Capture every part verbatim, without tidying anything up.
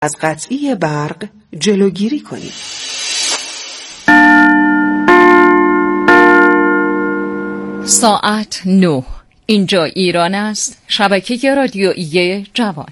از قطعی برق جلوگیری کنید. ساعت نه. اینجا ایران است. شبکه رادیویی جوان.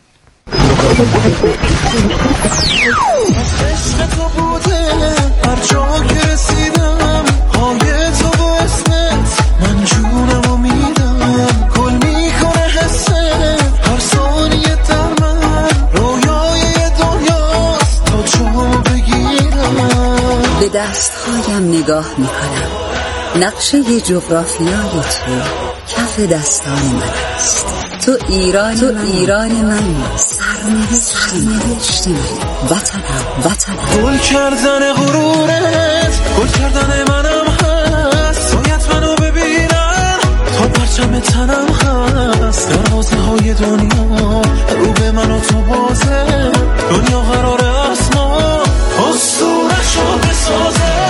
عشق تو بوده هر جا که رسیدم، پای تو با اسمت من جونم و میدم، کل میکنه حسه هر ثانیه در من، رویای دنیاست تا جام بگیرم. به دستهایم نگاه میکنم، نقشه جغرافیای تو کف دستان من است. تو ایران تو ایران من، سرنوشت من، وطنم وطنم. گل کردن غرورت، گل کردن منم هست، باید منو ببینن تا پرچم تنم هست. دروازه های دنیا رو به من و تو بازه، دنیا قراره از ما اسطوره‌شو بسازه.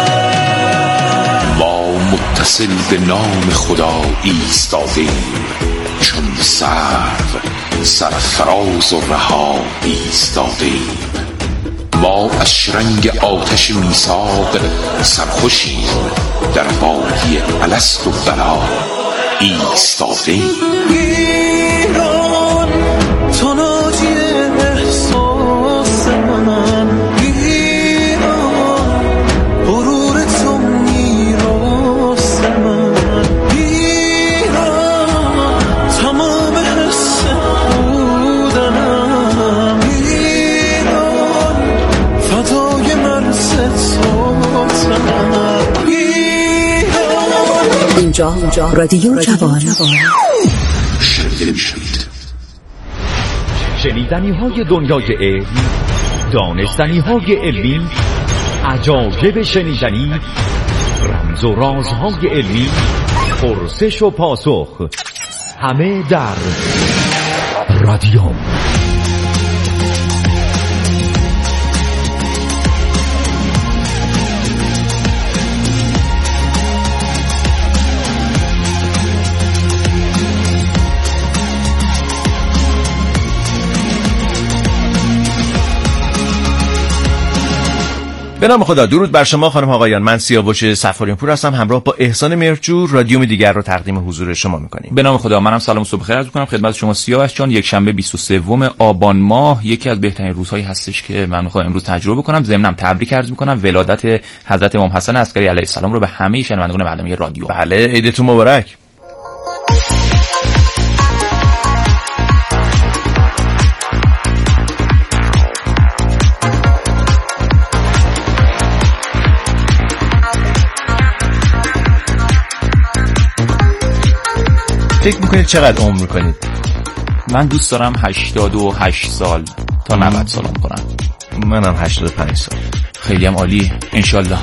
ما متصل به نام خدا ایستادیم، چون سرو سرفراز و رها ایستادیم. ما از شرنگ آتش میثاق سرخوشیم، در وادی الست و بلا ایستادیم. ایران تو ناجی احساس من، ایران غرور تو میراث من، ایران تمام حس بودنم، ایران فدای مرز توتنم. اینجا اینجا رادیو جوان. شنیدنی های دنیای علم، دانستنی های علمی، عجایب شنیدنی، رمز و رازهای علمی، پرسش و پاسخ، همه در رادیو. به نام خدا، درود بر شما خانم آقایان. من سیاوش صفاریان پور هستم، همراه با احسان مهرجو رادیوم دیگر رو تقدیم حضور شما می‌کنیم. به نام خدا، منم سلام صبح خیر عرض می‌کنم خدمت شما سیاوش جان. یک شنبه بیست و سوم آبان ماه یکی از بهترین روزهایی هستش که من می‌خوام امروز تجربه کنم. ضمناً تبریک عرض می‌کنم ولادت حضرت امام حسن عسکری علیه السلام رو به همه شنوندگان برنامه رادیو. بله، عیدتون مبارک. فکر میکنید چقدر عمر میکنید؟ من دوست دارم هشتاد و هشت سال تا نود سال عمر کنم. منم هشتاد و پنج سال. خیلی هم عالی، انشالله.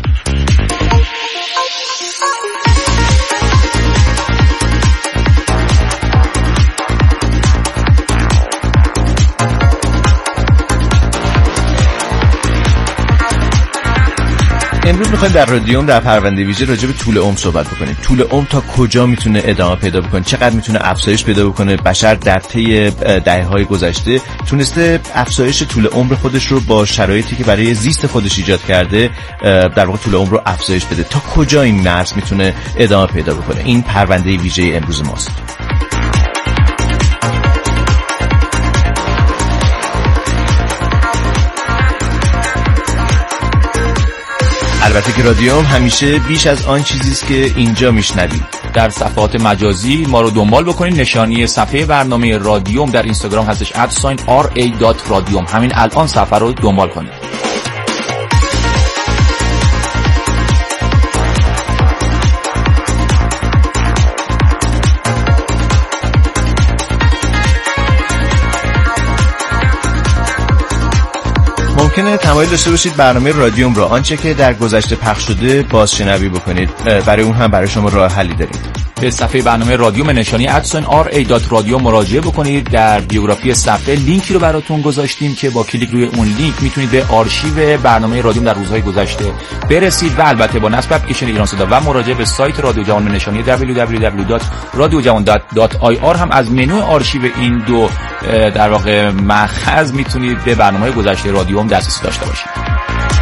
امروز میخوایم در رادیوم در پرونده ویژه راجع به طول عمر صحبت بکنیم. طول عمر تا کجا میتونه ادامه پیدا بکنه؟ چقدر میتونه افزایش پیدا بکنه؟ بشر در طی دهه‌های گذشته تونسته افزایش طول عمر خودش رو با شرایطی که برای زیست خودش ایجاد کرده در واقع طول عمر رو افزایش بده. تا کجا این مرز میتونه ادامه پیدا بکنه؟ این پرونده ویژه امروز ماست. البته که رادیوم همیشه بیش از آن چیزی است که اینجا میشنوید. در صفحات مجازی ما رو دنبال بکنید. نشانی صفحه برنامه رادیوم در اینستاگرام هستش ات ساین آر ای دات رادیوم. همین الان صفحه رو دنبال کنید. ممکنه تمایل داشته باشید برنامه رادیوم را آنچه که در گذشته پخش شده بازشنوی بکنید. برای اون هم برای شما راه حلی داریم. به صفحه برنامه رادیو نشانی ادسون آر ای دات رادیو مراجعه بکنید. در بیوگرافی صفحه لینکی رو براتون گذاشتیم که با کلیک روی اون لینک میتونید به آرشیو برنامه رادیو در روزهای گذشته برسید و البته با نصب اپلیکیشن ایران صدا و مراجعه به سایت رادیو جوان نشانی دبلیو دبلیو دبلیو دات رادیو جوان دات آی آر هم از منوی آرشیو این دو در واقع مأخذ میتونید به برنامه گذشته رادیو هم دسترسی داشته باشید.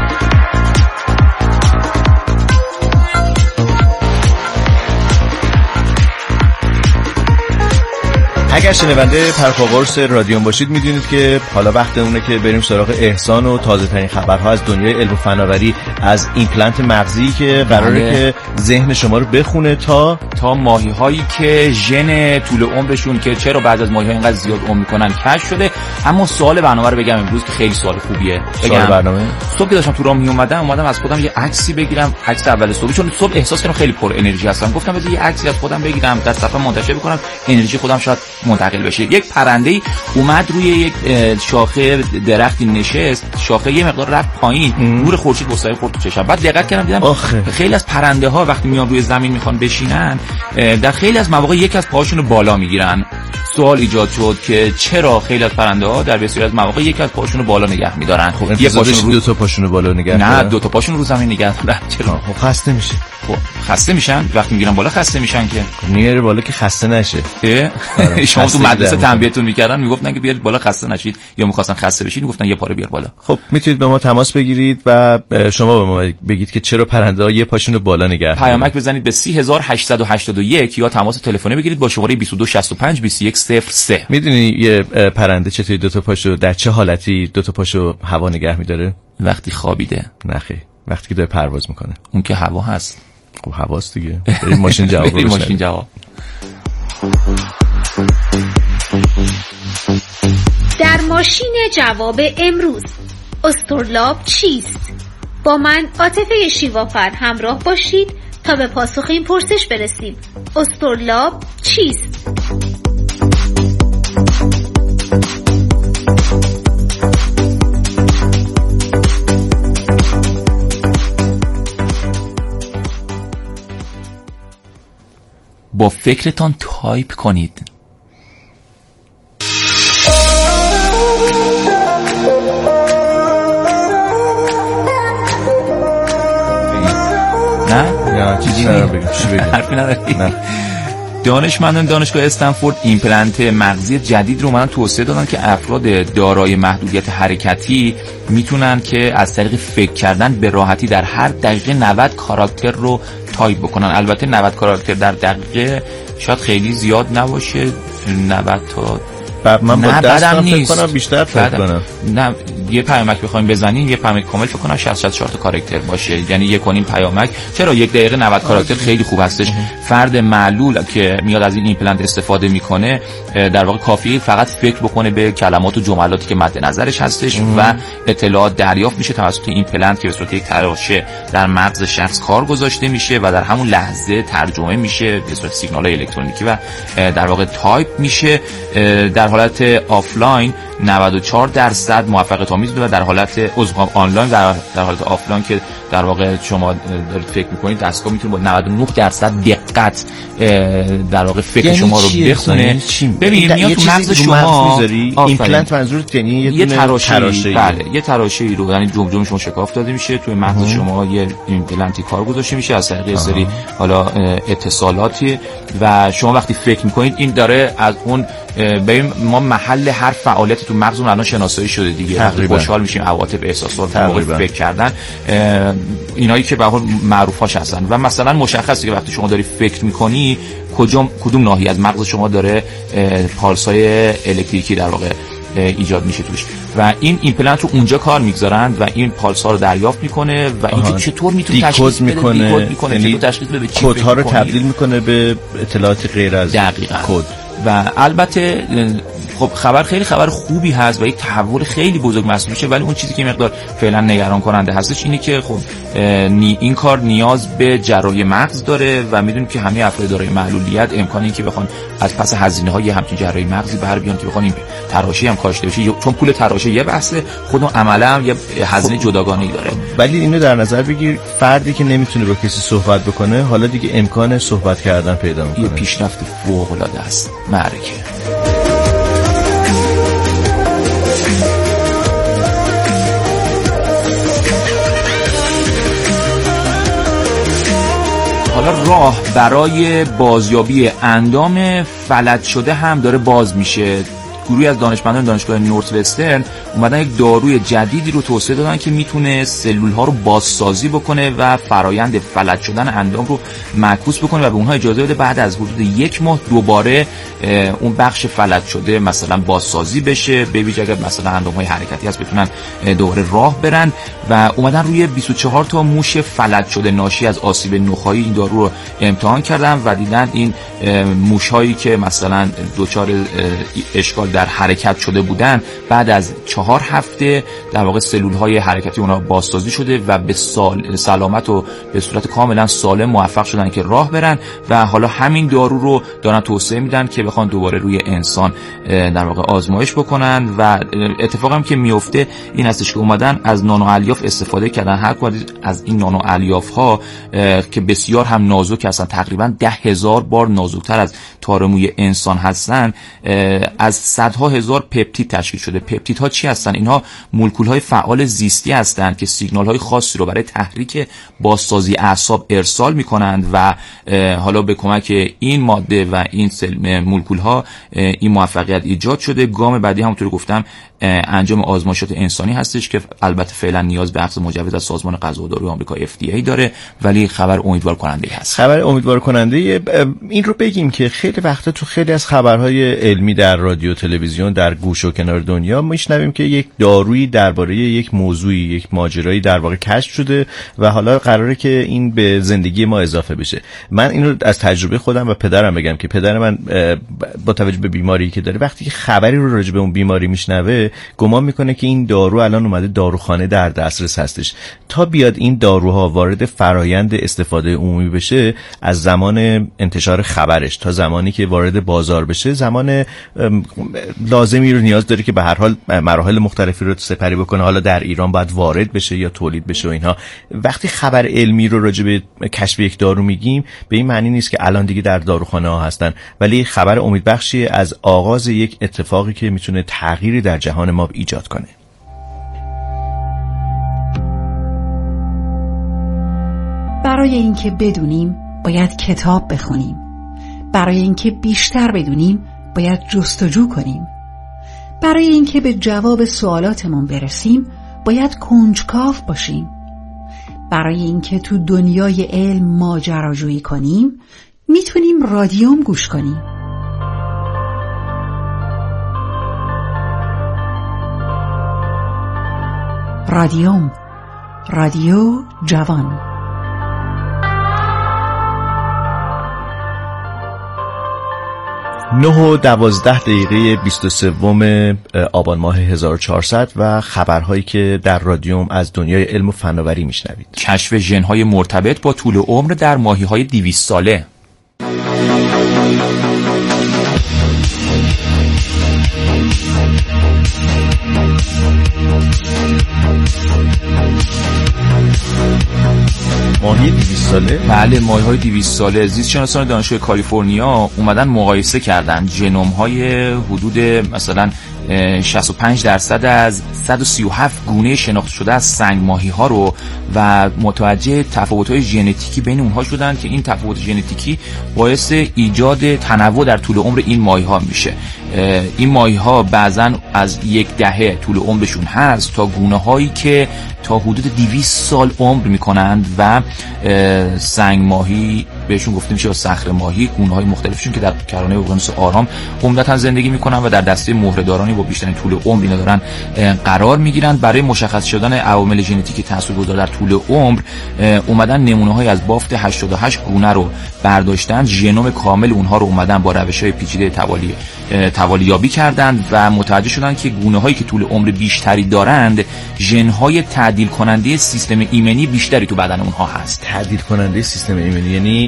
اگر شنونده پرخاشقرص رادیو باشید میدونید که حالا وقت اونه که بریم سراغ احسان و تازه ترین خبرها از دنیای علم و فناوری، از ایمپلنت مغزی که قراره بله. که ذهن شما رو بخونه تا تا ماهی هایی که ژن طول عمرشون که چرا بعد از ماهی ها اینقدر زیاد عمر میکنن کشف شده. اما سوال برنامه رو بگم امروز که خیلی سوال خوبیه. سوال برنامه صبح که داشتم تو راه می اومدم اومدم از خودم یه عکسی بگیرم، عکس اول صبح، چون صبح احساس کردم خیلی پر انرژی هستم. گفتم بذار یه عکسی از خودم بگیرم در صفحه منتشر بکنم، انرژی خودم شاید منتقل بشه. یک پرنده‌ای اومد روی یک شاخه درختی نشست، شاخه یه مقدار رفت پایین، نور خورشید وسایل خورد تو چشم. بعد دقت کردم دیدم آخه. خیلی از پرنده‌ها وقتی میان روی زمین میخوان بشینن، در خیلی از مواقع یک از پاهاشون رو بالا میگیرن. سوال ایجاد شد که چرا خیلی از پرنده‌ها در بسیاری از مواقع یک از پاهاشون رو بالا نگه می‌دارن. خب یه پاشون رو دو تا پاشون رو بالا نگه نه دو تا پاشون رو زمین نگه دارن. چرا؟ خب خسته میشه. خب خسته میشن وقتی میگیرن بالا، خسته میشن که میاره بالا که خسته نشه. شما تو مدرسه تنبیهتون میکردن میگفتن که بیارید بالا خسته نشید، یا میخواستن خسته بشید میگفتن یه پاره بیار بالا. خب میتونید به ما تماس بگیرید و شما به ما بگید که چرا پرنده‌ها یه پاشون رو بالا نگه دارن. پیامک بزنید به سه هزار و هشتصد و هشتاد و یک یا تماس تلفنی بگیرید با شماره بیست و دو شصت و پنج بیست و یک صفر سه. میدونی یه پرنده چطوری دو تا پاشو در چه حالتی دو تا پاشو هوا نگه می‌داره؟ وقتی خوابیده. نه خیر، وقتی که داره پرواز میکنه. اون که هوا هست. خب هواست دیگه. بریم ماشین جواب رو ماشین جواب. در ماشین جواب امروز استرلاب چیست؟ با من عاطفه شیوافر همراه باشید تا به پاسخ این پرسش برسیم. استرلاب چیست؟ با فکرتان تایپ کنید. نه؟ یا چیزی نه بگم. چی بگم؟ حرفی نداری؟ نه. دانشمندان دانشگاه استنفورد ایمپلنت مغزی جدید رو اومدن توسعه دادن که افراد دارای محدودیت حرکتی میتونن که از طریق فکر کردن به راحتی در هر دقیقه نود کاراکتر رو تایپ بکنن. البته نود کاراکتر در دقیقه شاید خیلی زیاد نباشه، نود تا من با دستم فکر کنم بیشتر فکر کنم. نه یه پیامک بخوایم بزنیم، یه پیامک کامل فکر کنم شصت شصت و چهار تا کاراکتر باشه، یعنی یک و نیم پیامک. چرا یک دقیقه نود کاراکتر خیلی خوب هستش. فرد معلول که میاد از این ایمپلنت استفاده میکنه در واقع کافیه فقط فکر بکنه به کلمات و جملاتی که مد نظرش هستش و اطلاعات دریافت میشه توسط ایمپلنت که به صورت یک تراشه در مغز شخص کار گذاشته میشه و در همون لحظه ترجمه میشه به صورت سیگنال‌های الکترونیکی و در واقع تایپ میشه. در حالت آفلاین نود و چهار درصد موفقیت آمیز بوده و در حالت عضو آنلاین در, در حالت آفلاین که در واقع شما دارید فکر میکنید دستگاه میتونه با نود و نه درصد دقت در واقع فکر شما رو بخونه. ببینید میاد تو مغز شما ایمپلنت منظورت یعنی یه تراشه، بله یه تراشه رو یعنی جمجمه شما شکاف داده میشه، توی مغز شما یه ایمپلنتی کار گذاشته میشه از طریق سری حالا اتصالاتی و شما وقتی فکر میکنید این داره از اون ببین ما محل هر فعالیت تو مغزمون الان شناسایی شده دیگه. خوشحال میشیم، عواطف، احساسات، موقع فکر کردن، اینایی که به قول معروفاش هستن و مثلا مشخصه که وقتی شما داری فکر میکنی کدوم کدوم ناحیه از مغز شما داره پالسای الکتریکی در واقع ایجاد میشه توش و این ایمپلنت رو اونجا کار میگذارن و این پالسا رو دریافت میکنه و اینکه چطور میتونه تشخیص بده، دیکود میکنه، یعنی تشخیص بده چی کدها رو تبدیل میکنه به اطلاعات غیر از کد. و البته خب خبر خیلی خبر خوبی هست و یک تحول خیلی بزرگ محسوب میشه، ولی اون چیزی که مقدار فعلا نگران کننده هستش اینه که خب این کار نیاز به جراحی مغز داره و میدونیم که همه افراد دارای معلولیت امکانی که بخوان از پس هزینه‌های همچین جراحی مغزی بر بیان که بخوان این تراشه هم کاشته بشه، چون پول تراشه یه بحثه، خود عملا هم یه هزینه جداگانه‌ای داره. ولی اینو در نظر بگیر، فردی که نمیتونه با کسی صحبت بکنه حالا دیگه امکان صحبت کردن پیدا میکنه. یه پیشرفت فوق‌العاده است معرکه. حالا راه برای بازیابی اندام فلج شده هم داره باز میشه. گروهی از دانشمندان دانشگاه نورت وسترن اومدن یک داروی جدیدی رو توسعه دادن که میتونه سلول ها رو بازسازی بکنه و فرایند فلج شدن اندام رو معکوس بکنه و به اونها اجازه بده بعد از حدود یک ماه دوباره اون بخش فلج شده مثلا بازسازی بشه، به ویژه اگر مثلا اندام های حرکتی هست بتونن دوباره راه برن. و اومدن روی بیست و چهار تا موش فلج شده ناشی از آسیب نخاعی این دارو رو امتحان کردن و دیدن این موش هایی که مثلا دچار اشکال در حرکت شده بودن بعد از چهار هفته در واقع سلول های حرکتی اونها بازسازی شده و به سال... سلامت و به صورت کاملا سالم موفق شدن که راه برن و حالا همین دارو رو دارن توسعه میدن که بخوان دوباره روی انسان در واقع آزمایش بکنن. و اتفاقی هم که میفته این هستش که اومدن از نانو الیاف استفاده کردن. هر کدوم از این نانو الیاف ها که بسیار هم نازک هستن، تقریبا ده هزار بار نازکتر از تار موی انسان هستن، از صدها هزار پپتید تشکیل شده. پپتید ها چی هستن؟ اینها مولکول های فعال زیستی هستند که سیگنال های خاصی رو برای تحریک بازسازی اعصاب ارسال میکنند و حالا به کمک این ماده و این مولکول ها این موفقیت ایجاد شده. گام بعدی همونطور گفتم انجام آزمایشات انسانی هستش که البته فعلا نیاز به اخذ مجوز از سازمان غذا و داروی آمریکا اف دی ای داره، ولی خبر امیدوار کننده هست. خبر امیدوار کننده. این رو بگیم که خیلی وقتا تو خیلی از خبرهای علمی در رادیو تلویزیون در گوش و کنار دنیا میشنویم که یک دارویی درباره یک موضوعی، یک ماجرایی در واقع کشف شده و حالا قراره که این به زندگی ما اضافه بشه. من این رو از تجربه خودم و پدرم بگم که پدر من با توجه به بیماری که داره وقتی که خبری رو راجع به اون بیماری میشنوه گمان میکنه که این دارو الان اومده داروخانه در دسترس هستش. تا بیاد این داروها وارد فرایند استفاده عمومی بشه، از زمان انتشار خبرش تا زمانی که وارد بازار بشه زمان لازمی رو نیاز داره که به هر حال مراحل مختلفی رو سپری بکنه. حالا در ایران باید وارد بشه یا تولید بشه و اینها. وقتی خبر علمی رو راجع به کشف یک دارو میگیم به این معنی نیست که الان دیگه در داروخانه ها هستن، ولی خبر امیدبخشی از آغاز یک اتفاقی که میتونه تغییری در جهان ما ایجاد کنه. برای اینکه بدونیم باید کتاب بخونیم. برای اینکه بیشتر بدونیم باید جستجو کنیم. برای اینکه به جواب سوالاتمون برسیم باید کنجکاو باشیم. برای اینکه تو دنیای علم ماجراجویی کنیم میتونیم رادیوم گوش کنیم. رادیوم، رادیو جوان. نه و دوازده دقیقه بیست و سوم آبان ماه هزار و چهارصد و خبرهایی که در رادیوم از دنیای علم و فناوری میشنوید. کشف ژن‌های مرتبط با طول عمر در ماهی‌های دویست ساله. ماهی دویست ساله؟ بله، ماهی‌های دویست ساله. زیستشناسان دانشگاه کالیفرنیا اومدن مقایسه کردن ژنوم‌های حدود مثلا شصت و پنج درصد از صد و سی و هفت گونه شناخته شده از سنگ ماهی‌ها رو و متوجه تفاوت‌های ژنتیکی بین اونها شدن که این تفاوت ژنتیکی باعث ایجاد تنوع در طول عمر این ماهی‌ها میشه. این ماهی‌ها بعضن از یک دهه طول عمرشون هست تا گونه‌هایی که تا حدود دویست سال عمر میکنند و سنگ ماهی بهشون گفته میشه، صخره ماهی، گونه‌های مختلفشون که در کرانه اقیانوس آرام عمدتاً زندگی میکنن و در دسته مهره‌دارانی با بیشترین طول عمر اینا دارن قرار میگیرن. برای مشخص شدن عوامل ژنتیکی تاثیرگذار در طول عمر اومدن نمونه‌های از بافت هشتاد و هشت گونه رو برداشتن، ژنوم کامل اونها رو اومدن با روش‌های پیچیده توالی توالیابی کردند و متوجه شدن که گونه‌هایی که طول عمر بیشتری دارند ژن‌های تعدیل کننده سیستم ایمنی بیشتری تو بدن اونها هست. تعدیل کننده سیستم ایمنی یعنی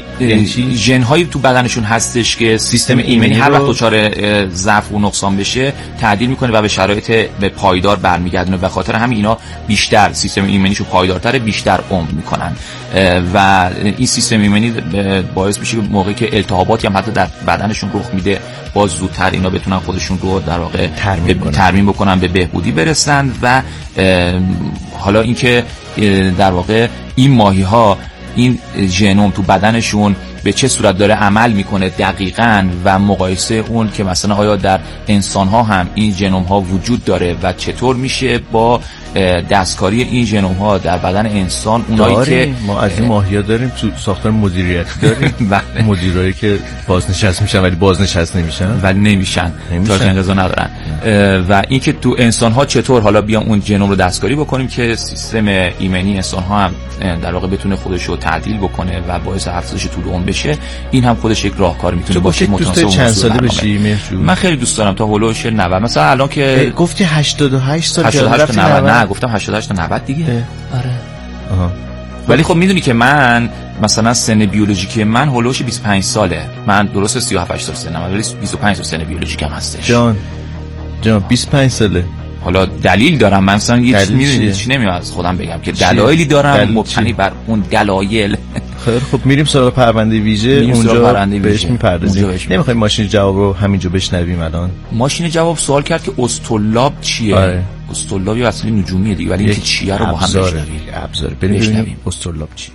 ژن هایی تو بدنشون هستش که سیستم ایمنی هر وقت دچار ضعف و نقصان بشه تعدیل میکنه و به شرایط به پایدار برمیگردونه. به خاطر همین اینا بیشتر سیستم ایمنیشو پایدارتر، بیشتر عمر میکنن و این سیستم ایمنی باعث میشه موقعی که التهاباتی هم حتی در بدنشون رخ میده باز زودتر اینا بتونن خودشون رو در واقع ترمیم کنن. ترمیم بکنن، به بهبودی برسن. و حالا اینکه در واقع این ماهی ها این ژنوم تو بدنشون به چه صورت داره عمل میکنه دقیقاً و مقایسه اون که مثلا آیا در انسان ها هم این ژنوم ها وجود داره و چطور میشه با دستکاری این ژنوم ها در بدن انسان اونایی که ما از این ماهی ها داریم تو ساختار مدیریتی داریم مدیرایی که بازنشست میشن ولی بازنشست نمیشن ولی نمیشن تا انقضا ندارن و این که تو انسان ها چطور حالا بیام اون ژنوم رو دستکاری بکنیم که سیستم ایمنی انسان ها هم در واقع بتونه خودش رو تعدیل بکنه و باعث افزایش طول عمر بشه. این هم خودش یک راهکار میتونه باشه. متناسب چند ساله بشی مهرجو؟ من خیلی دوست دارم تا هولوش نود. مثلا الان که گفتی هشتاد و هشت سال هشتاد و هشت تا نود. نه گفتم هشتاد و هشت تا نود دیگه. آره. آها. ولی خب میدونی که من مثلا سن بیولوژیکی من هولوش بیست و پنج ساله. من درست سی و هفت سال سنم ولی بیست و پنج سال سن بیولوژیکم هستش. جان جان بیست و پنج ساله. حالا دلیل دارم من مثلا یه چیزی میدونی چی نمیام از خودم بگم که دلایلی دارم مبتنی بر اون دلایل. خیلی خب میریم سراغ پرونده ویژه، اونجا بهش میپردازیم. نمیخوایم ماشین جواب رو همینجا بشنویم الان؟ ماشین جواب سوال کرد که استرلاب چیه؟ آره. استرلاب یه اصلی نجومیه دیگه ولی اینکه چیه رو با هم بشنویم. ابزار بریم ببینیم استرلاب چیه.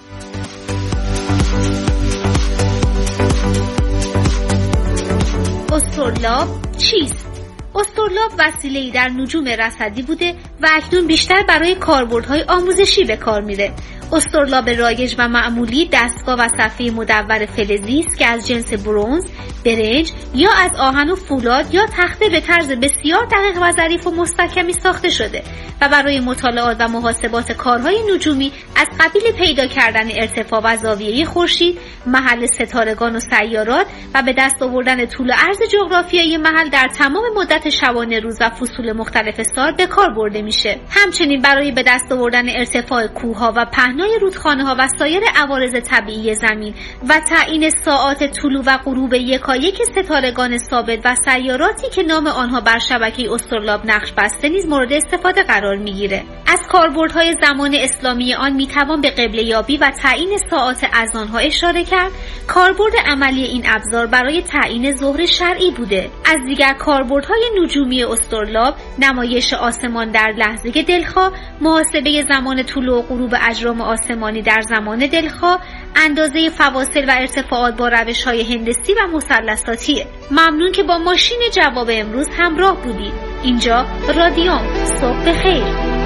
استرلاب چیست؟ استرلاب وسیله‌ای در نجوم رصدی بوده و اکنون بیشتر برای کاربردهای آموزشی به کار میره. استرلاب رایج و معمولی دستگاه و صفحه مدور فلزی است که از جنس برنز، برنج یا از آهن و فولاد یا تخته به طرز بسیار دقیق و ظریف و مستحکمی ساخته شده و برای مطالعات و محاسبات کارهای نجومی از قبیل پیدا کردن ارتفاع و زاویه خورشید، محل ستارگان و سیارات و به دست آوردن طول و عرض جغرافیایی محل در تمام مدت شبانه روز و فصول مختلف سال به کار برده میشه. همچنین برای به دست آوردن ارتفاع کوهها و پهنای رودخانه‌ها و سایر عوارض طبیعی زمین و تعیین ساعات طلوع و غروب یکایک ستارگان ثابت و سیاراتی که نام آنها بر شبکه استرلاب نقش بسته نیز مورد استفاده قرار میگیره. از کاربردهای زمان اسلامی آن میتوان به قبله یابی و تعیین ساعات اذانها اشاره کرد. کاربرد عملی این ابزار برای تعیین ظهر شرعی بوده. از دیگر کاربردهای نجومی استرلاب نمایش آسمان در لحظه دلخواه، محاسبه زمان طلوع و غروب اجرام آسمانی در زمان دلخواه، اندازه فواصل و ارتفاعات با روش‌های هندسی و مثلثاتیه. ممنون که با ماشین جواب امروز همراه بودید. اینجا رادیوم. صبح بخیر.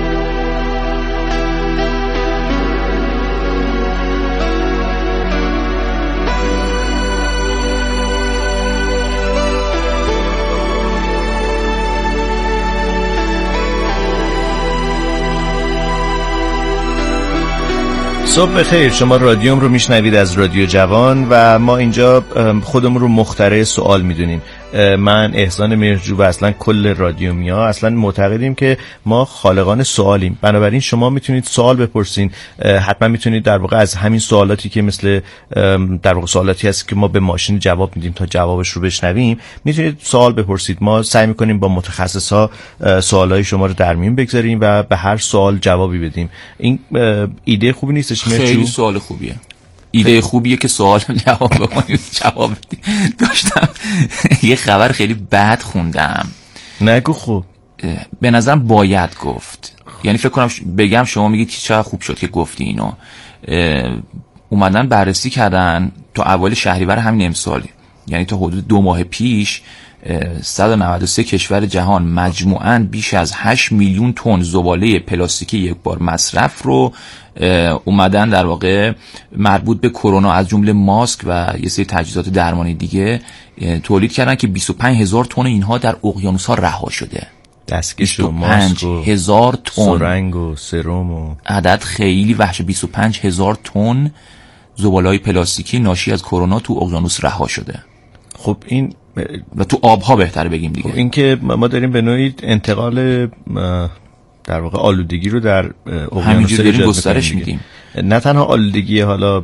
صبح بخیر. شما رادیوم رو میشنوید از رادیو جوان و ما اینجا خودمون رو مخترع سوال میدونیم. من احسان مهرجو و اصلا کل رادیومیا اصلا معتقدیم که ما خالقان سوالیم. بنابراین شما میتونید سوال بپرسین. حتما میتونید در واقع از همین سوالاتی که مثل در واقع سوالاتی هست که ما به ماشین جواب میدیم تا جوابش رو بشنویم، میتونید سوال بپرسید. ما سعی میکنیم با متخصصا سوالای شما رو در میون بگذاریم و به هر سوال جوابی بدیم. این ایده خوبی نیستش مهرجو؟ خیلی سوال خوبیه. ایده خوبیه که سوال جواب بکنید جواب بدید. داشتم یه خبر خیلی بد خوندم. نگو. خوب به نظرم باید گفت. یعنی فکر کنم بگم شما میگید که چقدر خوب شد که گفتی اینو. اومدن بررسی کردن تا اول شهریور همین امسال، یعنی تا حدود دو ماه پیش، صد و نود و سه کشور جهان مجموعاً بیش از هشت میلیون تن زباله پلاستیکی یک بار مصرف رو اومدن در واقع مربوط به کرونا از جمله ماسک و یه سری تجهیزات درمانی دیگه تولید کردن که بیست و پنج هزار تن اینها در اقیانوس‌ها رها شده. دستکش و ماسک و هزار تن سرنگ و سرم و عدد خیلی وحش. بیست و پنج هزار تن زباله‌های پلاستیکی ناشی از کرونا تو اقیانوس رها شده. خب این و تو آبها بهتره بگیم دیگه. خب این که ما داریم به نوعی انتقال در واقع آلودگی رو در اقیانوس داریم گسترش میدیم. نه تنها آلودگی حالا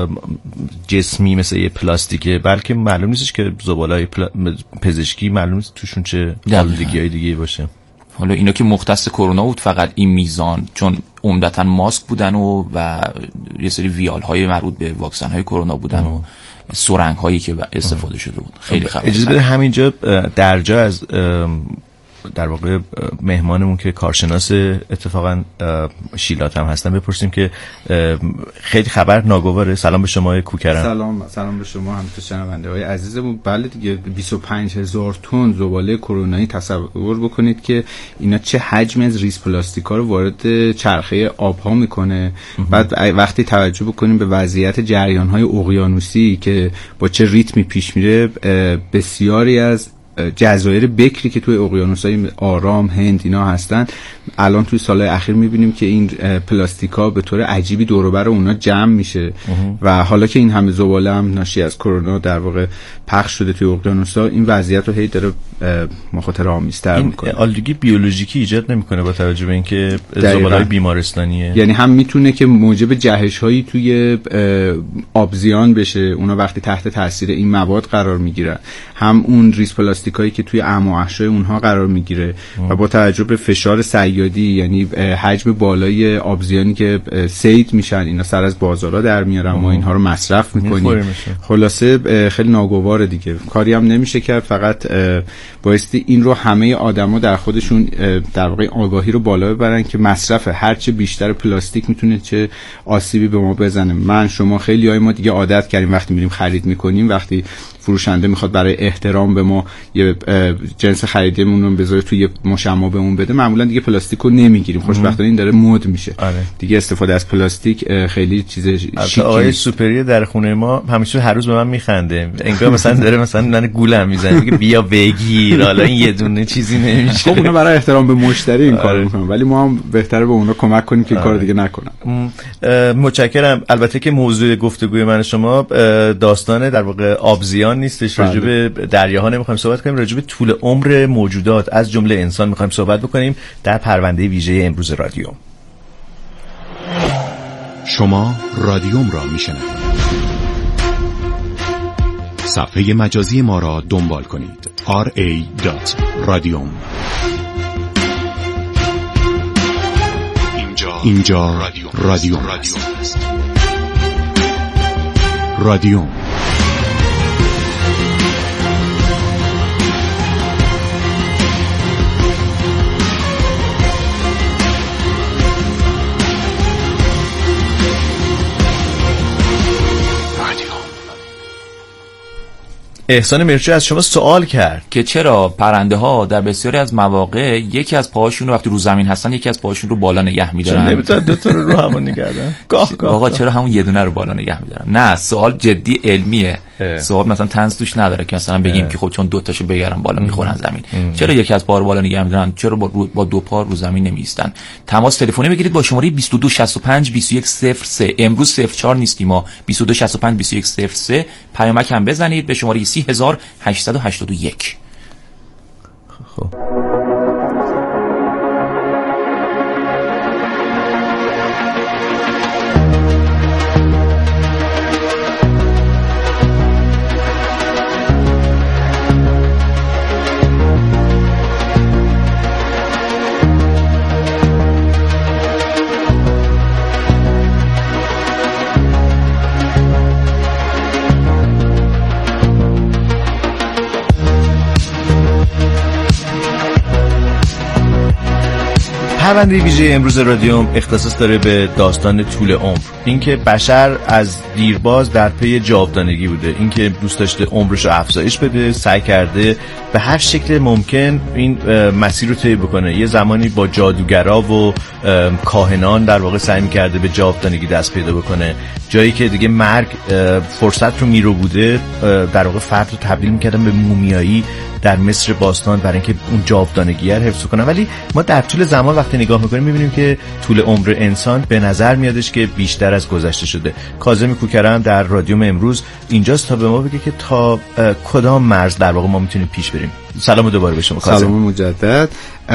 جسمی مثل یه پلاستیکه، بلکه معلوم نیستش که زباله‌های پلا... پزشکی معلوم نیست توشون چه آلودگی‌های دیگه باشه. حالا اینا که مختص کرونا بود فقط این میزان، چون عمدتاً ماسک بودن و و یه سری ویال‌های مربوط به واکسن‌های کرونا بودن و سرنگ‌هایی که استفاده شده بود. خیلی خبر. اجازه بده همینجا درجا از در واقع مهمانمون که کارشناس اتفاقا شیلات هم هستن بپرسیم که خیلی خبر ناگواره. سلام به شما کوکرم. سلام سلام به شما هم تو شنونده‌های عزیزمون. بله دیگه بیست و پنج هزار تن زباله کرونایی، تصور بکنید که اینا چه حجمی از ریز پلاستیکا رو وارد چرخه آب‌ها میکنه. بعد وقتی توجه بکنیم به وضعیت جریان‌های اقیانوسی که با چه ریتمی پیش میره، بسیاری از جزایر بکری که توی اقیانوس‌های آرام، هند اینا هستن، الان توی سالهای اخیر می‌بینیم که این پلاستیکا به طور عجیبی دور و بر اونها جمع میشه و حالا که این همه زباله هم ناشی از کرونا در واقع پخش شده توی اقیانوس‌ها، این وضعیت رو هی داره مخاطره آمیزتر می‌کنه. این آلودگی بیولوژیکی ایجاد نمی‌کنه با توجه به اینکه زباله‌های بیمارستانیه، یعنی هم میتونه که موجب جهش‌هایی توی آبزیان بشه، اونا وقتی تحت تاثیر این مواد قرار می‌گیرن، هم اون ریز پلاستیکایی که توی امعاء و احشای اونها قرار میگیره و با توجه به فشار صیادی، یعنی حجم بالای آبزیانی که صید میشن، اینا سر از بازارها در میارن، ما اینها رو مصرف میکنیم. خلاصه خیلی ناگواره دیگه، کاری هم نمیشه کرد. فقط بایستی این رو همه آدما در خودشون در واقع آگاهی رو بالا ببرن که مصرف هرچه بیشتر پلاستیک میتونه چه آسیبی به ما بزنه. من شما خیلی های ما دیگه عادت کردیم وقتی میریم خرید میکنیم، وقتی فروشنده میخواد برای احترام به ما یه جنس خریدیمون رو بذاره توی مشمع بهمون بده، معمولا دیگه پلاستیک رو نمیگیریم. خوشبختانه این داره مد میشه. آره. دیگه استفاده از پلاستیک خیلی چیز شیکی. آقای سوپری در خونه ما همیشه هر روز به من میخنده، انگار مثلا داره مثلا من گولم میزنه، میگه بیا بگیر، حالا این یه دونه چیزی نمیشه. خب اونا برای احترام به مشتری این کارو میکنن، ولی ما هم بهتره به اونا کمک کنیم که کار دیگه نکنن. متشکرم. البته که موضوع گفتگوی من شما داستان در واقع آبزیان نیستش، راجع به دریاها نمیخوایم صحبت کنیم، راجع به طول عمر موجودات از جمله انسان میخوایم صحبت بکنیم در پرونده ویژه امروز رادیو. شما رادیوم را میشنوید. صفحه مجازی ما را دنبال کنید. آر ای دات رادیوم. اینجا اینجا رادیوم رادیوم است. رادیوم. احسان مرچی از شما سوال کرد که چرا پرنده ها در بسیاری از مواقع یکی از پاهاشون رو وقتی رو زمین هستن یکی از پاهاشون رو بالا نگه می‌دارن، نمی‌تونن دو تا رو همون نگه دارن. گاه گاه آقا چرا همون یه دونه رو بالا نگه می‌دارن؟ نه، سوال جدی علمیه. سوال مثلا طنز توش نداره که مثلا بگیم که خب چون دو تاشو بگیرن بالا میخورن زمین. ام. چرا یکی از پا رو بالا نگه می‌دارن؟ چرا با, با دو پا رو زمین نمی‌ایستن؟ تماس تلفنی بگیرید با شماره بیست و دو شصت و پنج بیست و یک صفر سه. امروز صفر چهار نیستیم ما. بیست و دو شصت و پنج بیست و یک صفر سه پیامک هم بزنید به شماره سی هزار و هشتصد و هشتاد و یک. خب پرونده ویژه امروز رادیوم اختصاص داره به داستان طول عمر. اینکه بشر از دیرباز در پی جاودانگی بوده، اینکه دوست داشته عمرش رو افزایش بده، سعی کرده به هر شکل ممکن این مسیر رو طی بکنه. یه زمانی با جادوگرا و کاهنان در واقع سعی می‌کرده به جاودانگی دست پیدا بکنه، جایی که دیگه مرگ فرصت رو میرو بوده در واقع فرد رو تبدیل می‌کردن به مومیایی در مصر باستان برای اینکه اون جاودانگی رو حفظ کنن. ولی ما در طول زمان وقتی نگاه میکنیم میبینیم که طول عمر انسان به نظر میادش که بیشتر از گذشته شده. کاظم کوکرم در رادیوم امروز اینجاست تا به ما بگه که تا کدام مرز در واقع ما میتونیم پیش بریم. سلام دوباره به شما. سلام مجدد.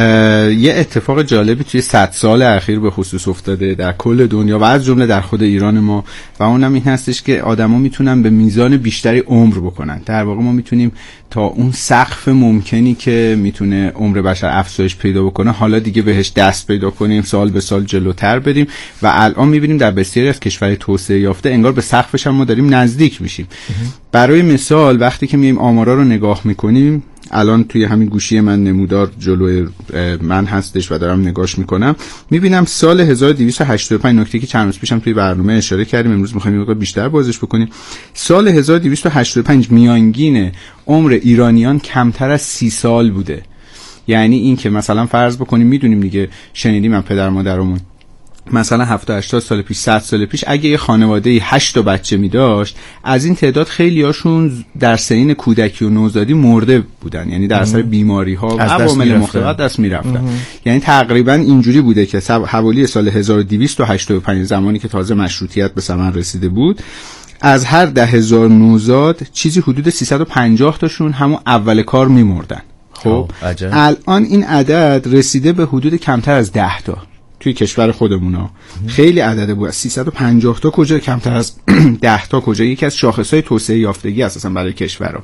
یه اتفاق جالبی توی صد سال اخیر به خصوص افتاده در کل دنیا و از جمله در خود ایران ما و اونم این هستش که آدما میتونن به میزان بیشتری عمر بکنن. در واقع ما میتونیم تا اون سقف ممکنی که میتونه عمر بشر افزایش پیدا بکنه حالا دیگه بهش دست پیدا کنیم، سال به سال جلوتر بریم و الان میبینیم در بسیاری از کشورهای توسعه یافته انگار به سقفش هم ما داریم نزدیک میشیم. برای مثال وقتی که میایم آمارا رو نگاه میکنیم، الان توی همین گوشی من نمودار جلوی من هستش و دارم نگاش میکنم، میبینم سال هزار و دویست و هشتاد و پنج، نکته که چند روز پیشم توی برنامه اشاره کردیم، امروز میخوایم یه بیشتر بازش بکنیم. سال هزار و دویست و هشتاد و پنج میانگین عمر ایرانیان کمتر از سی سال بوده. یعنی این که مثلا فرض بکنیم، میدونیم دیگه، شنیدیم من پدر مادرمون مثلا هفتاد هشتاد سال پیش، صد سال پیش اگه یه خانواده‌ای هشت تا بچه می داشت، از این تعداد خیلی هاشون در سنین کودکی و نوزادی مرده بودن، یعنی در اثر بیماری‌ها و عوامل مختلف دست می‌رفتن. یعنی تقریبا اینجوری بوده که حوالی سال هزار و دویست و هشتاد و پنج، زمانی که تازه مشروطیت به ثمر رسیده بود، از هر ده هزار نوزاد چیزی حدود سیصد و پنجاه تاشون همون اول کار می‌مردن. خب الان این عدد رسیده به حدود کمتر از ده تا توی کشور خودمونا. خیلی عدده بود. سیصد و پنجاه تا کجا، کمتر از ده تا کجا. یکی از شاخصهای توسعه یافتگی اساسا برای کشورها.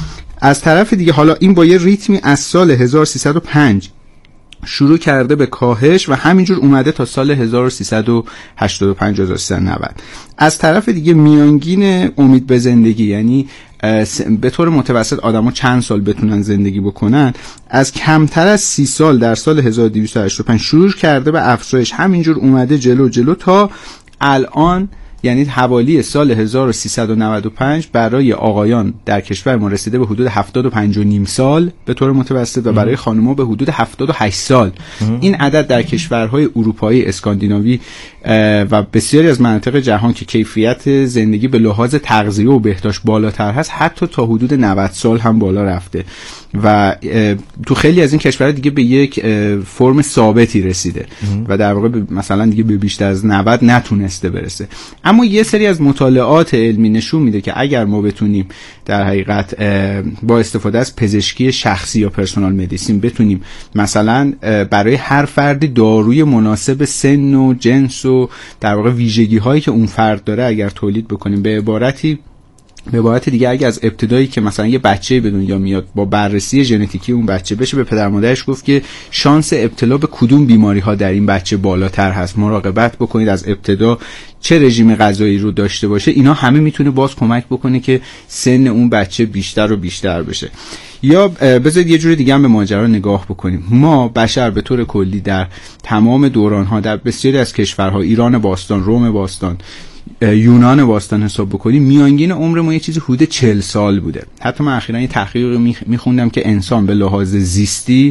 از طرف دیگه حالا این با یه ریتمی از سال هزار و سیصد و پنج شروع کرده به کاهش و همینجور اومده تا سال هزار و سیصد و هشتاد و پنج هزار و سیصد و نود. از طرف دیگه میانگین امید به زندگی، یعنی به طور متوسط آدما چند سال بتونن زندگی بکنن، از کمتر از سی سال در سال هزار و دویست و هشتاد و پنج شروع کرده به افزایش، همینجور اومده جلو جلو تا الان، یعنی حوالی سال هزار و سیصد و نود و پنج برای آقایان در کشور ما رسیده به حدود هفتاد و پنج و نیم سال به طور متوسط و برای خانم‌ها به حدود هفتاد و هشت سال. این عدد در کشورهای اروپایی، اسکاندیناوی و بسیاری از مناطق جهان که کیفیت زندگی به لحاظ تغذیه و بهداشت بالاتر هست، حتی تا حدود نود سال هم بالا رفته و تو خیلی از این کشورها دیگه به یک فرم ثابتی رسیده و در واقع مثلا دیگه به بیشتر از نود نتونسته برسه. اما یه سری از مطالعات علمی نشون میده که اگر ما بتونیم در حقیقت با استفاده از پزشکی شخصی یا پرسونال مدیسین بتونیم مثلا برای هر فردی داروی مناسب سن و جنس و در واقع ویژگی هایی که اون فرد داره اگر تولید بکنیم، به عبارتی به عبارت دیگه اگه از ابتدایی که مثلا یه بچه به دنیا میاد با بررسی ژنتیکی اون بچه بشه به پدر مادرش گفت که شانس ابتلا به کدوم بیماری ها در این بچه بالاتر هست، مراقبت بکنید از ابتدا چه رژیم غذایی رو داشته باشه، اینا همه میتونه باز کمک بکنه که سن اون بچه بیشتر و بیشتر بشه. یا بذارید یه جور دیگه هم به ماجرا نگاه بکنیم. ما بشر به طور کلی در تمام دوران‌ها در بسیاری از کشورها، ایران باستان، روم باستان، یونان باستان حساب بکنیم، میانگین عمر ما یه چیزی حدود چهل سال بوده. حتی من اخیراً یه تحقیق میخوندم که انسان به لحاظ زیستی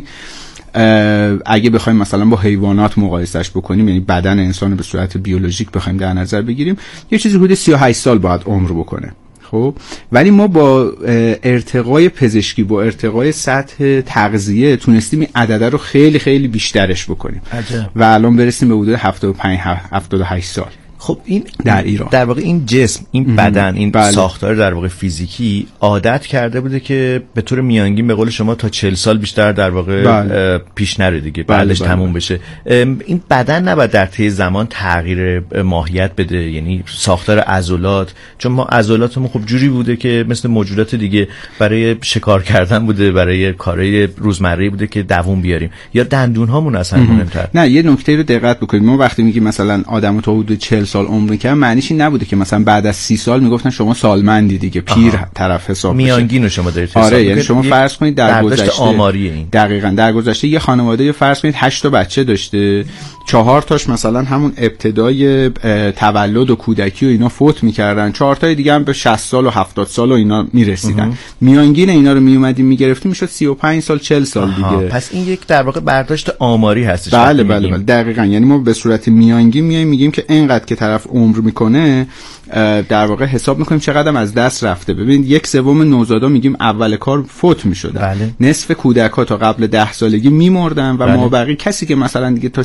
اگه بخوایم مثلا با حیوانات مقایسهش بکنیم، یعنی بدن انسان به صورت بیولوژیک بخوایم در نظر بگیریم، یه چیزی حدود سی و هشت سال باید عمر بکنه. خب ولی ما با ارتقای پزشکی، با ارتقای سطح تغذیه تونستیم این عدده رو خیلی خیلی بیشترش بکنیم عجب. و الان برسیم به حدود هفتاد و پنج هفتاد و هشت سال. خب این در ایران در واقع این جسم، این بدن، این بله. ساختار در واقع فیزیکی عادت کرده بوده که به طور میانگین به قول شما تا چهل سال بیشتر در واقع بله. پیش نره دیگه، بعدش بله. تموم بشه. این بدن نباید در طی زمان تغییر ماهیت بده، یعنی ساختار عضلات، چون ما عضلاتمون خب جوری بوده که مثل موجودات دیگه برای شکار کردن بوده، برای کارهای روزمره بوده که دووم بیاریم، یا دندون هامون اصلا مهمتر. نه یه نکته رو دقت بکنید، ما وقتی میگیم مثلا آدمو تا حدود چهل سال عمر کرد، معنیش این نبوده که مثلا بعد از سی سال میگفتن شما سالمندی دیگه، پیر آها. طرف حساب بشه. میانگینو شما دارید حساب آره، یعنی شما فرض کنید در گذشته آماری این. دقیقاً در گذشته یه خانواده فرض کنید هشت تا بچه داشته، چهار تاش مثلا همون ابتدای تولد و کودکی و اینا فوت میکردن، چهار تا دیگه هم به شصت سال و هفتاد سال و اینا میرسیدن. میانگین اینا رو میومدیم میگرفتیم میشد سی و پنج سال چهل سال آها. دیگه. پس این یک در واقع برداشت آماری هستش. بله بله بله دقیقاً، یعنی ما به صورت میانگین میایم میگیم که اینقدر که طرف عمر میکنه در واقع حساب میکنیم چقدر از دست رفته. ببینید یک سوم نوزادا میگیم اول کار فوت میشدن، بله. نصف کودک‌ها تا قبل ده سالگی میمردن و بله. مابقی کسی که مثلا دیگه تا سی چهل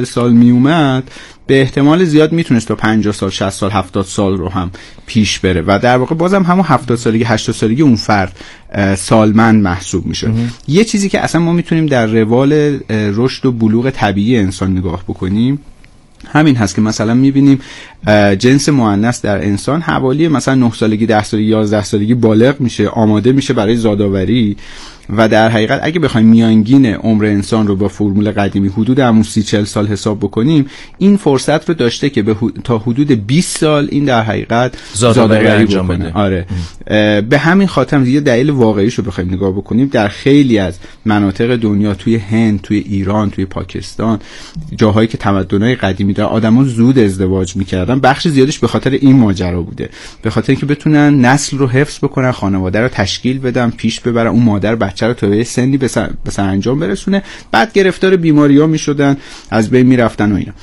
سال می اومد به احتمال زیاد میتونست تا پنجاه سال، شصت سال، هفتاد سال رو هم پیش بره و در واقع بازم همون هفتاد سالگی، هشتاد سالگی اون فرد سالمند محسوب میشه. یه چیزی که اصلا ما میتونیم در روال رشد و بلوغ طبیعی انسان نگاه بکنیم همین هست که مثلا میبینیم جنس مؤنث در انسان حوالی مثلا نه سالگی، ده سالگی، یازده سالگی بالغ میشه، آماده میشه برای زادآوری و در حقیقت اگه بخوایم میانگین عمر انسان رو با فرمول قدیمی حدود همون سی چهل سال حساب بکنیم این فرصت رو داشته که به تا حدود بیست سال این در حقیقت زادآوری انجام بده. آره به همین خاطر یه دلیل واقعیش رو بخوایم نگاه بکنیم در خیلی از مناطق دنیا، توی هند، توی ایران، توی پاکستان، جاهایی که تمدن‌های قدیمی داره آدما زود ازدواج میکردن، بخش زیادش به خاطر این ماجرا بوده، به خاطر اینکه بتونن نسل رو حفظ بکنن، خانواده رو تشکیل بدن، پیش ببرن، اون مادر بچه رو تا به سنی به سرانجام برسونه، بعد گرفتار بیماری‌ها میشدن، از بین میرفتن و اینا.